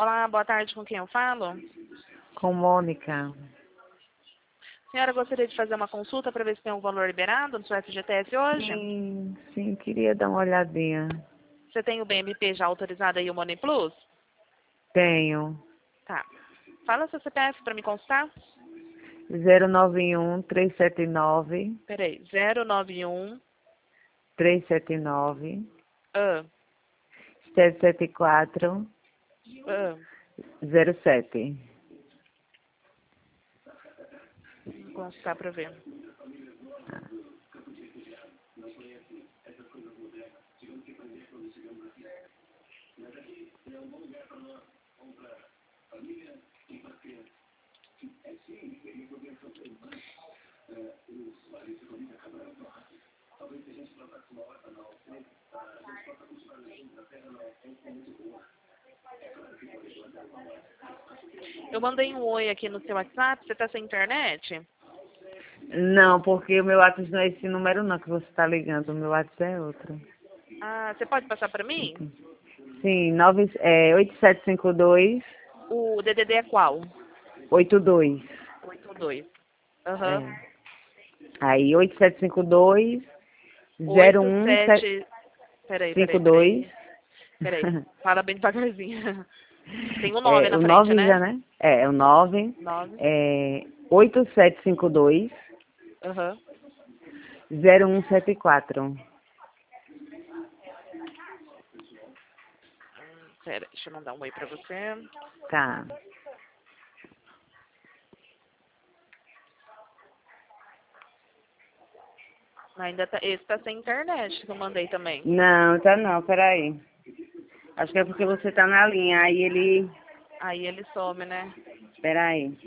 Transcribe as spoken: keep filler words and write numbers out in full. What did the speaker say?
Olá, boa tarde, com quem eu falo? Com Mônica. Senhora, gostaria de fazer uma consulta para ver se tem um valor liberado no seu F G T S hoje? Sim, sim, queria dar uma olhadinha. Você tem o B M P já autorizado aí, o Money Plus? Tenho. Tá. Fala seu C P F para me consultar. zero nove um, três sete nove, Peraí, zero nove um, três sete nove, ah, sete sete quatro, ah, zero sete. vou consultar para ver. Eu mandei um oi aqui no seu WhatsApp, você tá sem internet? Não, porque o meu WhatsApp não é esse número não que você está ligando. O meu WhatsApp é outro. Ah, você pode passar para mim? Sim, nove, é, oito sete cinco dois, O D D D é qual? oito dois. oito dois. Aham. É. Aí, oito sete cinco dois, zero oito um sete... Peraí, cinco peraí, dois. peraí. Peraí, fala bem devagarzinho. Tem um nove É, na o frente, nove né? já, né? É, o nove, nove. é, oito sete cinco dois, Aham. zero um sete quatro. Hum, Pera, deixa eu mandar um oi pra você. Tá. Ainda tá, esse tá sem internet que eu mandei também. Não, tá não, peraí. Acho que é porque você tá na linha, aí ele... Aí ele some, né? Peraí.